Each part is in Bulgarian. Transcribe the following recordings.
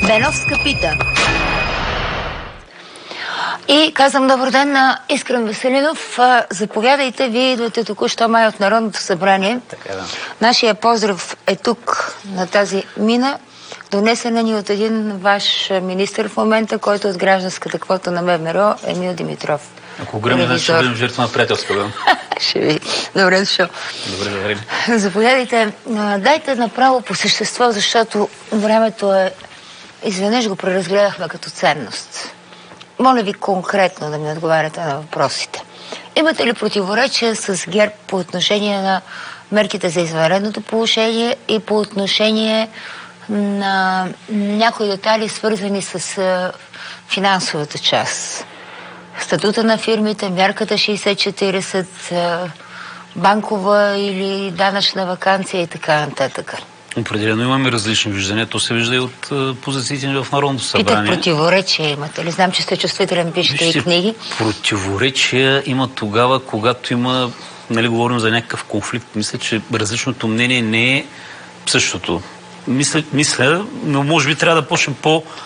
Беновска пита. И казвам добър ден на Искрен Веселинов. Заповядайте, вие идвате току-що май от Народното събрание. Така, да. Нашия поздрав е тук, на тази мина. Донесена ни от един ваш министър в момента, който от гражданската квота на МВР, Емил Димитров. Ако време, ще бъдем жертва на приятелска, да? Ще ви. Добре дошъл. Добре, добре. Заповядайте. Дайте направо по същество, защото времето е... Изведнъж го преразгледахме като ценност. Моля ви конкретно да ми отговаряте на въпросите. Имате ли противоречия с ГЕРБ по отношение на мерките за извънредното положение и по отношение на някои детайли, свързани с финансовата част? Статута на фирмите, мярката 60-40, банкова или данъчна ваканция и така нататък. Определено имаме различни виждания. То се вижда и от позициите ни в Народното събрание. Питах, противоречия имате ли? Знам, че сте чувствителен, пишете и книги. Противоречия има тогава, когато има, нали, говорим за някакъв конфликт. Мисля, че различното мнение не е същото. Мисля, но може би трябва да почнем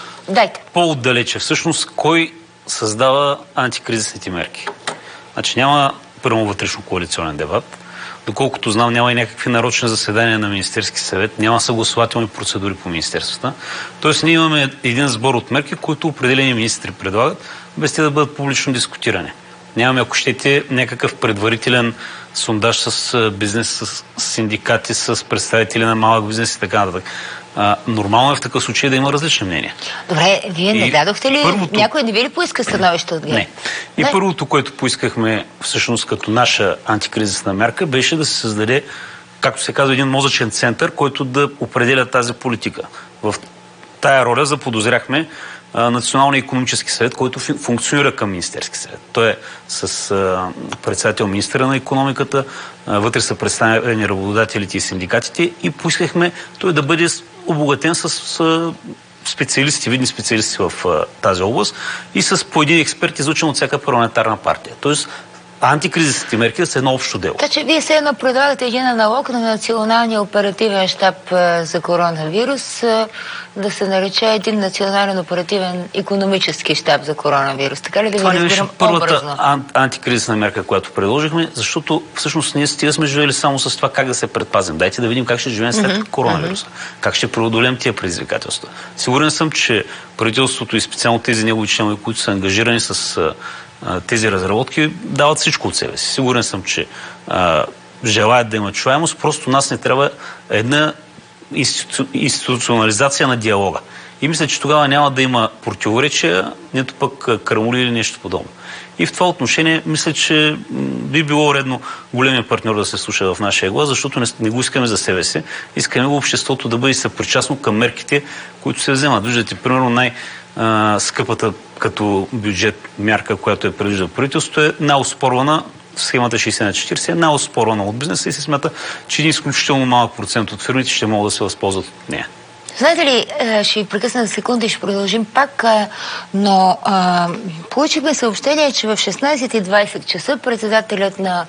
по-отдалече. Всъщност, кой създава антикризисните мерки? Значи няма първо вътрешно-коалиционен дебат. Доколкото знам, няма и някакви нарочни заседания на Министерски съвет, няма съгласователни процедури по министерствата. Тоест ние имаме един сбор от мерки, които определени министри предлагат, без те да бъдат публично дискутирани. Нямаме, ако щете, някакъв предварителен сондаж с бизнес, с синдикати, с представители на малък бизнес и така нататък. Нормално е в такъв случай да има различни мнения. Добре, вие не дадохте ли? Някой не ви ли поиска становище от ГЕРБ? Не. И първото, което поискахме всъщност като наша антикризисна мярка, беше да се създаде, както се казва, един мозъчен център, който да определя тази политика. В тая роля заподозряхме Националния икономически съвет, който функционира към Министерски съвет. Той е с председател министъра на икономиката, вътре са представени работодателите и синдикатите и поискахме той да бъде обогатен с специалисти, видни специалисти в тази област и с по един експерт, изучен от всяка парламентарна партия. Тоест, антикризисните мерки са едно общо дело. Така че вие се предлагате един аналог на Националния оперативен щаб за коронавирус, да се нарече един национален оперативен икономически щаб за коронавирус. Така ли да ви разбирам първата образно? антикризисна мерка, която предложихме, защото всъщност ние стига сме живели само с това как да се предпазим. Дайте да видим как ще живеем след коронавируса. Как ще преодолеем тия предизвикателства. Сигурен съм, че правителството и специално тези негови членове, които са ангажирани с тези разработки, дават всичко от себе си. Сигурен съм, че желаят да има чуваемост, просто нас не трябва една институционализация на диалога. И мисля, че тогава няма да има противоречия, нито пък крамоли или нещо подобно. И в това отношение, мисля, че би било редно големия партньор да се слуша в нашия глас, защото не го искаме за себе си. Искаме обществото да бъде съпричастно към мерките, които се вземат. Виждате, примерно скъпата като бюджет мярка, която е предвижда правителството, е най-оспорвана в схемата 60/40, е най-оспорвана от бизнеса и се смята, че един изключително малък процент от фирмите ще могат да се възползват от нея. Знаете ли, ще ви прекъсна за секунда и ще продължим пак, но получихме съобщение, че в 16:20 часа председателят на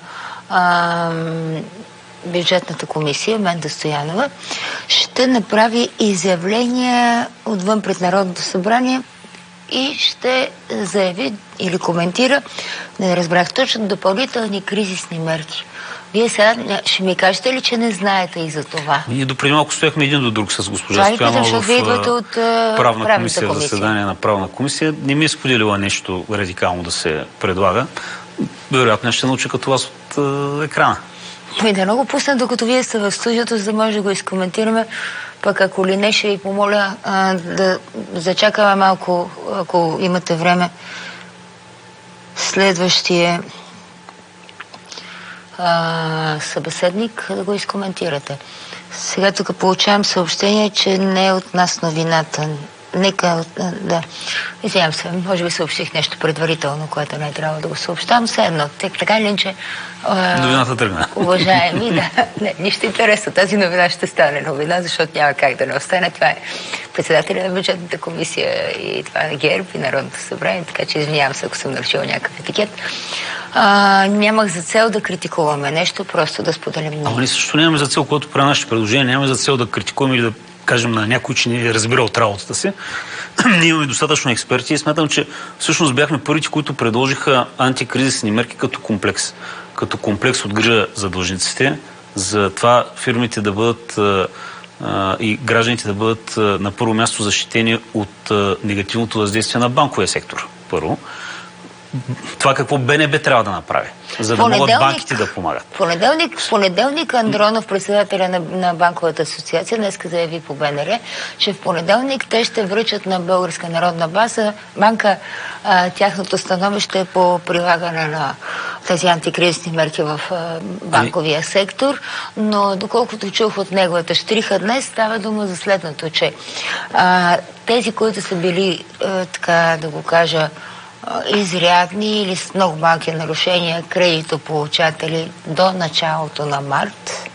бюджетната комисия, Менда Стоянова, ще направи изявление отвън пред Народното събрание и ще заяви или коментира, не разбрах точно, допълнителни кризисни мерки. Вие сега ще ми кажете ли, че не знаете и за това? Ние допреди малко стояхме един до друг с госпожа Стоянова в правна комисия, в заседание на правна комисия. Не ми е споделила нещо радикално да се предлага. Вероятно ще науча като вас от екрана. Да много пусна, докато вие сте в студиото, за да може да го изкоментираме. Пък ако ли не, ще ви помоля да зачакаме малко, ако имате време, следващия събеседник да го изкоментирате. Сега тук получавам съобщение, че не е от нас новината. Нека, да. Извинявам се, може би съобщих нещо предварително, което не е трябвало да го съобщавам. Все едно, така или иначе... Новината тръгна. Уважаеми, да. Не, нищо интересно. Тази новина ще стане новина, защото няма как да не остане. Това е председателя на бюджетната комисия и това е ГЕРБ и Народното събрание, така че извинявам се, ако съм нарушила някакъв етикет. Нямах за цел да критикуваме нещо, просто да споделим много. Ама ние също нямаме за цел, когато правим нашите предложения, нямаме за цел да критикуваме или да кажем на някой, че не разбира от работата си. Ние имаме достатъчно експерти и смятам, че всъщност бяхме първите, които предложиха антикризисни мерки като комплекс. Като комплекс от грижа за длъжниците, за това фирмите да бъдат и гражданите да бъдат на първо място защитени от негативното въздействие на банковия сектор. Първо. Това какво БНБ трябва да направи, за да могат банките да помагат. Понеделник Андронов, председателя на Банковата асоциация, днеска заяви по БНР, че в понеделник те ще връчат на Българска народна банка тяхното становище по прилагане на тези антикризисни мерки в банковия сектор, но доколкото чух от неговата щриха днес, става дума за следното, че тези, които са били, така да го кажа, изрядни или с много малки нарушения кредитополучатели до началото на март,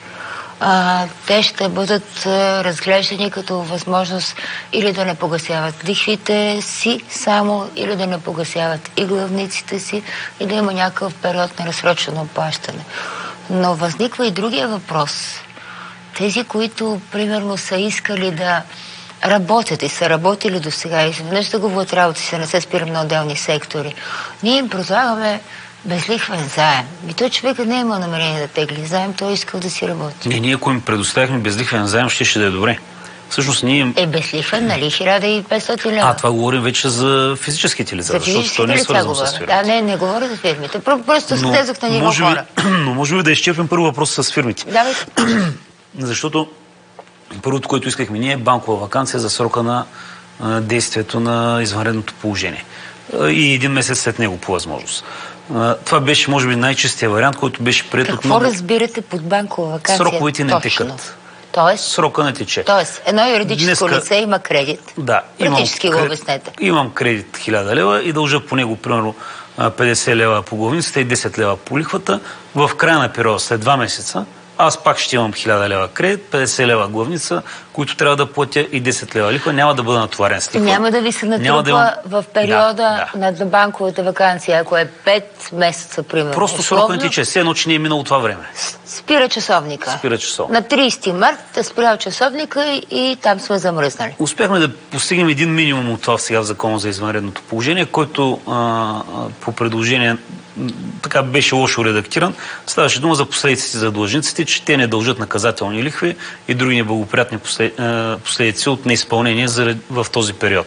те ще бъдат разглеждани като възможност или да не погасяват лихвите си само, или да не погасяват и главниците си, и да има някакъв период на разсрочено плащане. Но възниква и другия въпрос. Тези, които примерно са искали да работят и са работили до сега и изведнъж да губят работа си, не се спирам на отделни сектори. Ние им предлагаме безлихвен заем. И той човекът не е имал намерение да тегли заем, той е искал да си работи. Ние, ако им предоставихме безлихвен заем, ще да е добре. Всъщност ние... безлихвен, нали? 1500 лева. Това говорим вече за физическите лица, защото то не е свързано с фирмите. Да, не говоря за фирмите. Просто слезах на ниво хора. Но можем ли да изчерпим първо въпроса с фирмите? Давайте. Защото първото, което искахме ние, е банкова ваканция за срока на действието на извънредното положение. И един месец след него по възможност. Това беше, може би, най-чистия вариант, който беше приет от много... Какво разбирате под банкова ваканция? Сроковете не текат. Тоест? Срока не тече. Тоест, едно юридическо лице има кредит. Да. Практически го обяснете. Имам кредит 1000 лева и дължа по него, примерно, 50 лева по главницата и 10 лева по лихвата. В края на периода, след 2 месеца, аз пак ще имам 1000 лева кредит, 50 лева главница, които трябва да платя и 10 лева лихва. Няма да бъда натоварен с лихва. Няма да ви се натрупа в периода на банковата ваканция, ако е 5 месеца, примерно. Просто срок не тече. Все едно, че не е минало това време. Спира часовника. На 30 март е спрял часовника и там сме замръзнали. Успяхме да постигнем един минимум от това сега в Закона за извънредното положение, който по предложение така беше лошо редактиран. Ставаше дума за последиците за длъжниците, че те не дължат наказателни лихви и други неблагоприятни последици от неизпълнение в този период.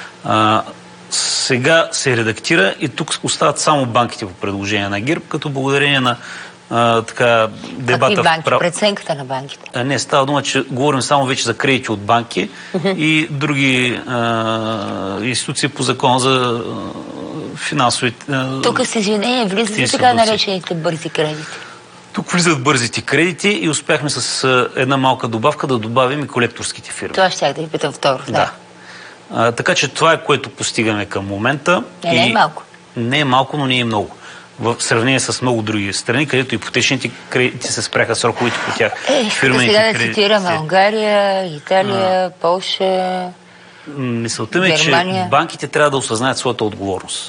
Сега се редактира и тук остават само банките по предложение на ГЕРБ, като благодарение на дебата... Какви банки? Преценката на банките? Не, става дума, че говорим само вече за кредити от банки и други институции по закона за финансовите... Тук с извинение влизат и така наречените бързи кредити. Тук влизат бързите кредити и успяхме с една малка добавка да добавим и колекторските фирми. Това щях да ви питам второ. Да. Така че това е, което постигаме към момента. Не е малко. Не е малко, но не е много. В сравнение с много други страни, където ипотечните кредити се спряха сроковите по тях. Сега да цитираме Унгария, Италия, Полша, мисълта ми е, че банките трябва да осъзнаят своята отговорност.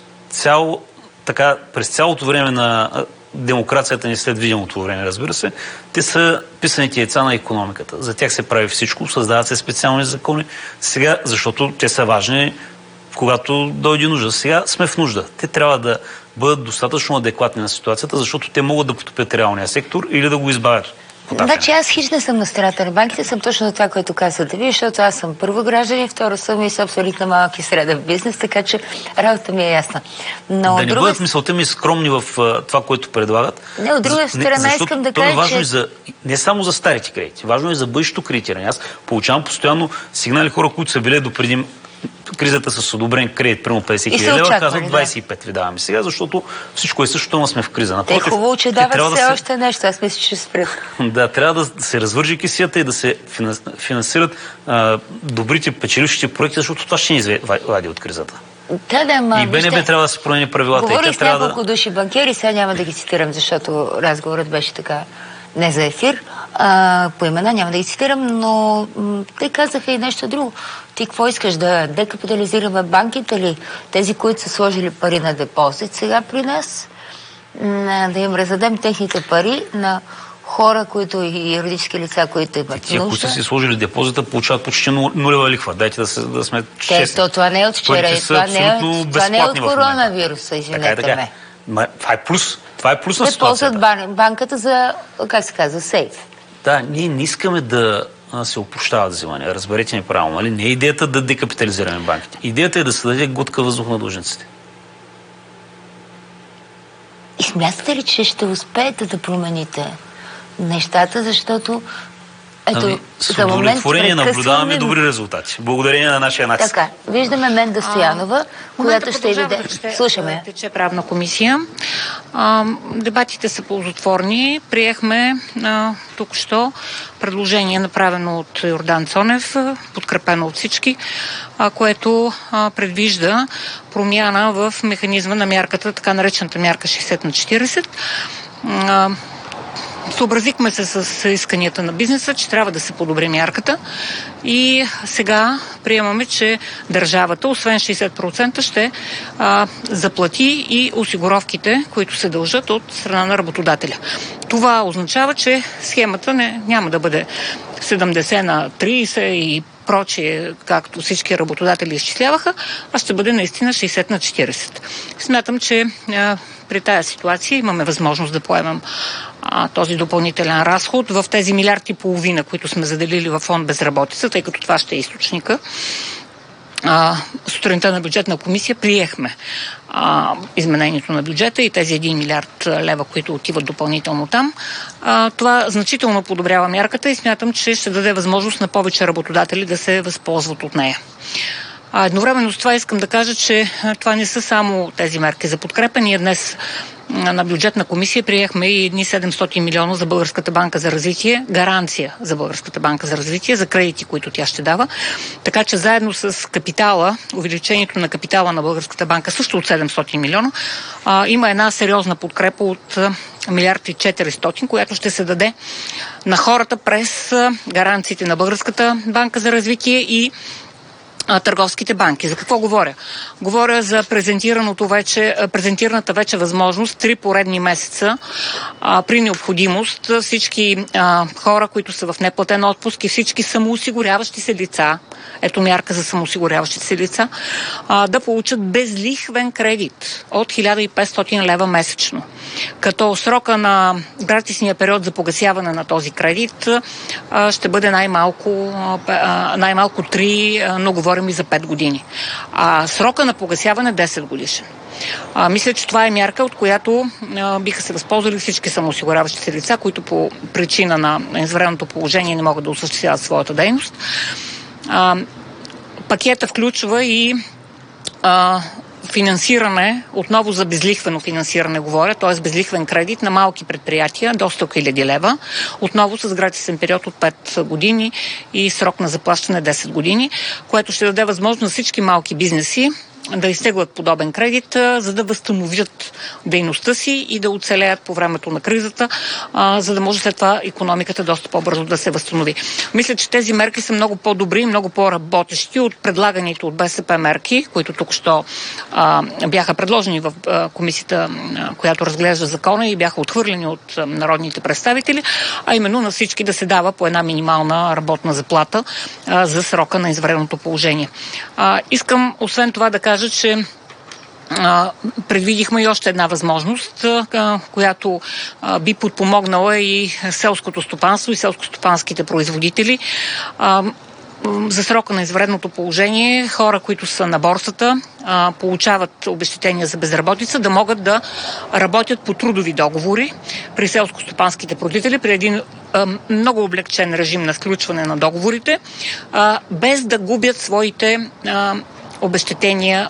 През цялото време на демокрацията ни след видимото време, разбира се, те са писаните яйца на икономиката. За тях се прави всичко, създават се специални закони. Сега, защото те са важни, когато дойде нужда. Сега сме в нужда. Те трябва да бъдат достатъчно адекватни на ситуацията, защото те могат да потопят реалния сектор или да го избавят. Значи аз хич не съм на страната на банките, съм точно за това, което казвате ви, защото аз съм първо гражданин, второ съм и собственик на малък и среден бизнес, така че работа ми е ясна. Но да не бъдат мисълта ми скромни в това, което предлагат. Не, от друга страна искам да кажа, важно че... не само за старите кредити, важно е за бъдещето кредитиране. Аз получавам постоянно сигнали хора, които са били допреди кризата с одобрен кредит, примерно 50 000 лева, казват 25 ви даваме сега, защото всичко е същото, но сме в криза. Те е хубаво, че дават все още нещо. Аз мисля, че ще спрят. Да, трябва да се развържи кисията и да се финансират добрите печелившите проекти, защото това ще ни извади от кризата. Да, и БНБ трябва да се промени правилата. Говорих с няколко души банкери, сега няма да ги цитирам, защото разговорът беше така не за ефир. По имена няма да ги цитирам, но те казаха и нещо друго. Ти какво искаш, да декапитализираме банките ли? Тези, които са сложили пари на депозит сега при нас, да им раздадем техните пари на хора, които и юридически лица, които имат Тия, които нужда. са си сложили депозита, получават почти нулева лихва. Дайте да сме честни. Това не е от вчера. Това не е от коронавируса, извинете ме. Това е плюс. Това е плюс на ситуацията. Те ползват банката за, как се казва, сейф. Да, ние не искаме да се опрощават взимания. Разберете ни правилно. Нали? Не е идеята да декапитализираме банките. Идеята е да се даде глътка въздух на длъжниците. И смятате ли, че ще успеете да промените нещата, защото с удовлетворение наблюдаваме добри резултати. Благодарение на нашия анализ. Така, виждаме Менда Стоянова, която ще даде. Слушаме. Тече правна комисия. Дебатите са ползотворни. Приехме тук-що предложение, направено от Йордан Цонев, подкрепено от всички, което предвижда промяна в механизма на мярката, така наречената мярка 60/40. Съобразихме се с исканията на бизнеса, че трябва да се подобри мярката и сега приемаме, че държавата, освен 60%, ще заплати и осигуровките, които се дължат от страна на работодателя. Това означава, че схемата няма да бъде 70/30 и прочие, както всички работодатели изчисляваха, а ще бъде наистина 60/40. Смятам, че при тая ситуация имаме възможност да поемем този допълнителен разход в тези 1,5 милиарда, които сме заделили във фонд безработица, тъй като това ще е източника. Сутринта на бюджетна комисия приехме изменението на бюджета и тези 1 милиард лева, които отиват допълнително там. Това значително подобрява мярката и смятам, че ще даде възможност на повече работодатели да се възползват от нея. Едновременно с това искам да кажа, че това не са само тези мерки за подкрепа. Ние днес на бюджетна комисия приехме и едни 700 милиона за Българската банка за развитие, гаранция за Българската банка за развитие, за кредити, които тя ще дава. Така че заедно с капитала, увеличението на капитала на Българската банка също от 700 милиона, има една сериозна подкрепа от 1,4 милиарда, която ще се даде на хората през гаранциите на Българската банка за развитие и търговските банки. За какво говоря? Говоря за презентираната вече възможност 3 поредни месеца при необходимост всички хора, които са в неплатен отпуск и всички самоосигуряващи се лица, ето мярка за самоосигуряващите се лица, да получат безлихвен кредит от 1500 лева месечно. Като срока на гратисния период за погасяване на този кредит ще бъде най-малко 3, но говорим и за 5 години. Срока на погасяване 10 годишен. Мисля, че това е мярка, от която биха се възползвали всички самоосигуряващи се лица, които по причина на извънредното положение не могат да осъществяват своята дейност. Пакета включва и финансиране, отново за безлихвено финансиране говоря, т.е. безлихвен кредит на малки предприятия до 100 000 лева, отново с гратисен период от 5 години и срок на заплащане 10 години, което ще даде възможност на всички малки бизнеси да изтеглят подобен кредит, за да възстановят дейността си и да оцелеят по времето на кризата, за да може след това икономиката доста по-бързо да се възстанови. Мисля, че тези мерки са много по-добри и много по-работещи от предлаганите от БСП мерки, които тук що бяха предложени в комисията, която разглежда закона и бяха отхвърлени от народните представители, а именно на всички да се дава по една минимална работна заплата за срока на извънредното положение. Искам освен това да кажа, че предвидихме и още една възможност, която би подпомогнала и селското стопанство и селскостопанските производители. За срока на извънредното положение хора, които са на борсата, получават обезщетения за безработица, да могат да работят по трудови договори при селскостопанските производители, при един много облегчен режим на сключване на договорите, без да губят своите обезщетения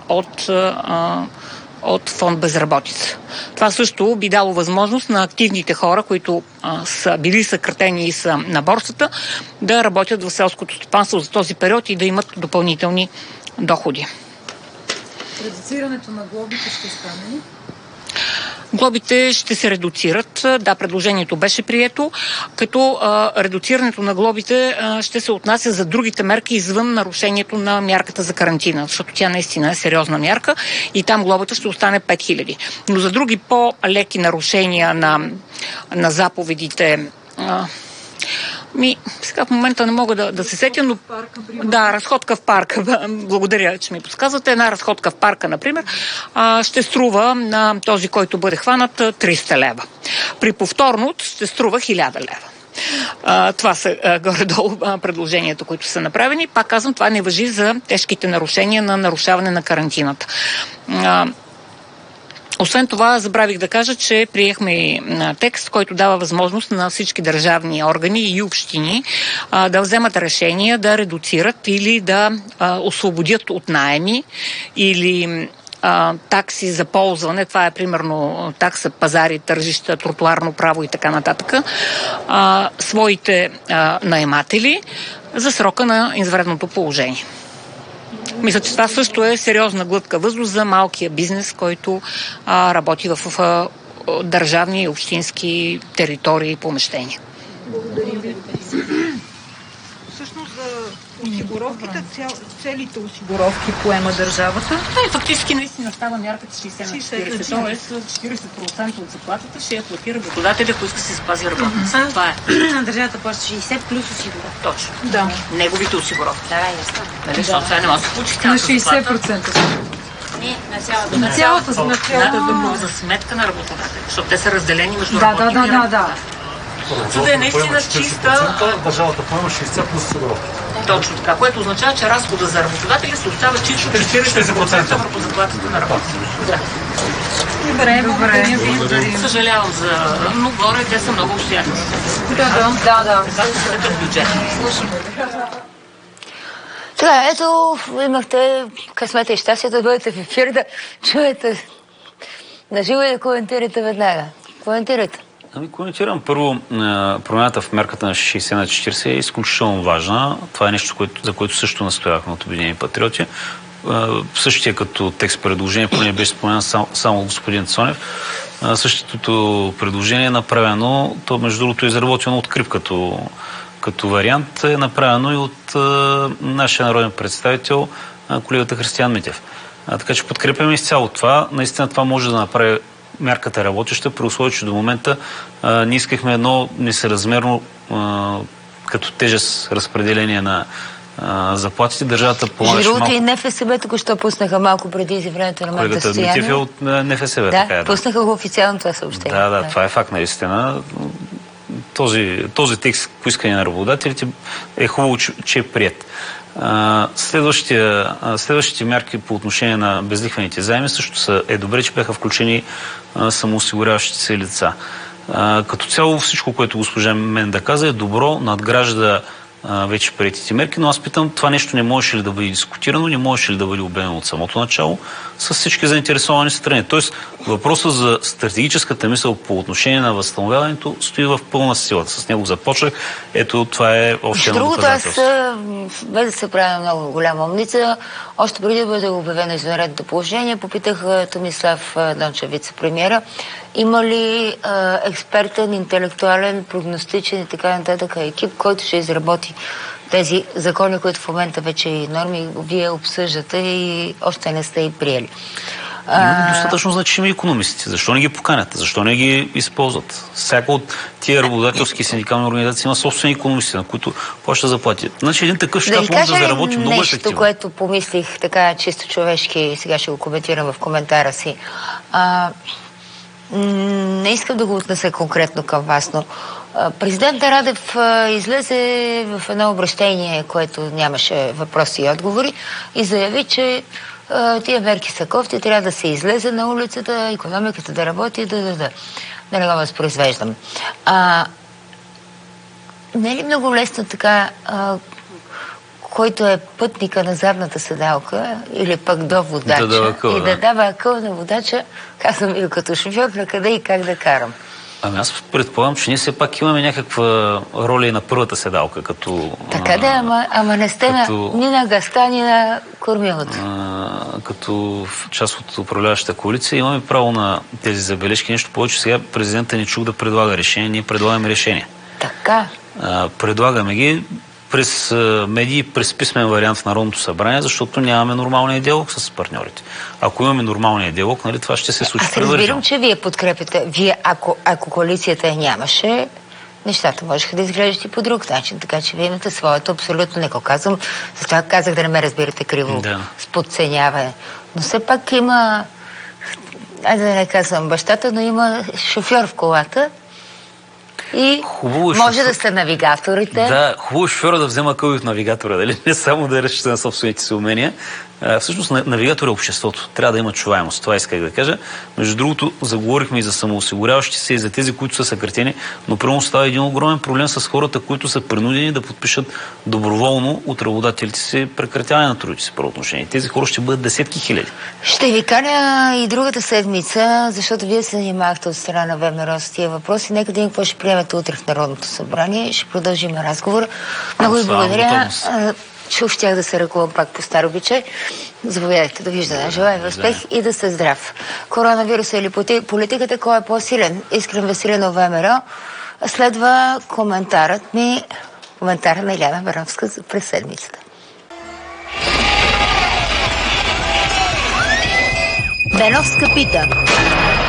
от фонд безработица. Това също би дало възможност на активните хора, които са били съкратени и са на борсата, да работят в селското стопанство за този период и да имат допълнителни доходи. Редуцирането на глобите ще стане ли? Глобите ще се редуцират. Да, предложението беше прието, като редуцирането на глобите ще се отнася за другите мерки извън нарушението на мярката за карантина, защото тя наистина е сериозна мярка и там глобата ще остане 5000. Но за други по-леки нарушения на заповедите Сега в момента не мога да се сетя, но... Да, разходка в парка. Благодаря, че ми подсказвате. Една разходка в парка, например, ще струва на този, който бъде хванат, 300 лева. При повторност ще струва 1000 лева. Това са горе-долу предложенията, които са направени. Пак казвам, това не важи за тежките нарушения на нарушаване на карантината. Освен това, забравих да кажа, че приехме текст, който дава възможност на всички държавни органи и общини да вземат решения да редуцират или да освободят от наеми или такси за ползване. Това е примерно такса пазари, тържища, тротуарно право и така нататък. Своите наематели за срока на извънредното положение. Мисля, че това също е сериозна глътка въздух за малкия бизнес, който работи в държавни и общински територии и помещения. Благодарим ви. Всъщност за осигуровките, целите осигуровки поема държавата. Фактически наистина става мярката 60 на 40. Тоест 40% от заплатата ще я платира работодателя, който иска да се запази работницата. Това е. Държавата плаща 60 плюс осигуровка. Точно. Да. Неговите осигуровки. Да, ясно. Нали, защото това не може да се получи На цялата заплата. 60%. На цялата. На цялата заплата. За сметка на работодателя, защото те са разделени между работниците. Да. За да е наистина чиста... Държавата поема 60 плюс осигуровки. Точно така, което означава, че разхода за работодателя се остава чисто 40% върху заплатата на работодателя. Добре. Съжалявам за... Но горе те са много обстоятелни. Да. Такъв бюджет. Така, ето, имахте късмета и щастието да бъдете в ефир, да чуете наживо и да коментирате веднага. Коментирате. Коментирам. Първо, промяната в мерката на 60 на 40 е изключително важна. Това е нещо, за което също настояхме от Обединени патриоти. Същия като текст предложение, поне беше споменан само господин Цонев. Същото предложение е направено, то между другото е изработено от КРИБ като вариант, е направено и от нашия народен представител, колегата Християн Митев. Така че подкрепяме изцяло това. Наистина това може да направи мярката работеща, при условие, че до момента ние искахме едно несъразмерно като тежест разпределение на заплатите. Държавата помагаше малко. И НФСБ току-що пуснаха малко преди времето на момента състояние. Колегата Митев е от НФСБ. Да, така е, пуснаха го официално това съобщение. Да, това е факт наистина. Този текст по искане на работодателите е хубаво, че е прият. Следващите мерки по отношение на безлихвените заеми също е добре, че бяха включени самоосигуряващите се лица. Като цяло всичко, което госпожа Менда каза, е добро, надгражда вече приетите мерки, но аз питам, това нещо не можеше ли да бъде дискутирано, не можеше ли да бъде обявено от самото начало с всички заинтересовани страни. Тоест, въпросът за стратегическата мисъл по отношение на възстановяването стои в пълна сила. С него започнах. Ето, това е още едно доказателство. Без да се прави много голяма умница, още преди да бъде обявено извънредното положение, попитах Томислав Дончев, вице-премиера, има ли експертен, интелектуален, прогностичен и така нататък екип, който ще изработи тези закони, които в момента вече и норми вие обсъждате и още не сте и приели. Достатъчно значими икономисти. Защо не ги поканят? Защо не ги използват? Всяка от тия работодателски синдикални организации има собствени икономисти, на които плаща заплати. Значи един такъв щат може да заработи много ефективно. Нещо, което помислих така чисто човешки, сега ще го коментирам в коментара си. Не искам да го отнеса конкретно към вас, но президент Радев излезе в едно обращение, което нямаше въпроси и отговори, и заяви, че тия мерки са кофти, трябва да се излезе на улицата, икономиката да работи, да не го възпроизвеждам. Не е ли много лесно така, който е пътника на задната седалка или пък до водача и да дава акъл на водача, казвам и като шофьор, на къде и как да карам? Ами аз предполагам, че ние все пак имаме някаква роля и на първата седалка, като... Така да, ама не сте ни на газта, ни на кормилото. Като част от управляващата коалиция имаме право на тези забележки. Нещо повече, сега президента ни чух да предлага решение, ние предлагаме решение. Така. Предлагаме ги през медии, през писмен вариант в Народното събрание, защото нямаме нормалния диалог с партньорите. Ако имаме нормалния диалог, нали, това ще се случи. Аз разбирам, че вие подкрепите. Вие, ако коалицията нямаше, нещата можеха да изглеждат и по друг начин. Така че вие имате своето, абсолютно не го казвам. Затова казах да не ме разбирате криво с подценяване. Но все пак има, айде да не казвам бащата, но има шофьор в колата и може да сте навигаторите. Да, хубаво е шофьора да взема къл от навигатора, дали? Не само да разчита на собствените си умения. Всъщност навигатор е обществото. Трябва да има чуваемост. Това исках да кажа. Между другото, заговорихме и за самоосигуряващи се и за тези, които са съкратени, но прямо става един огромен проблем с хората, които са принудени да подпишат доброволно от работодателите си прекратяване на трудовите си правоотношения. Тези хора ще бъдат десетки хиляди. Ще ви каня и другата седмица, защото вие се занимавахте от страна на ВМРО с тия въпроси. Нека да им какво ще приемете утре в Народното събрание. Ще продължим разговор. Много ви благодаря. Че щях да се ръкувам пак по стар обичай. Заповядайте, довиждане. Желая ви успех и да сте здрав. Коронавируса или политиката, кой е по-силен? Искрен Веселинов, ВМРО. Следва коментара на Иляна Бановска през седмицата. Беновска пита.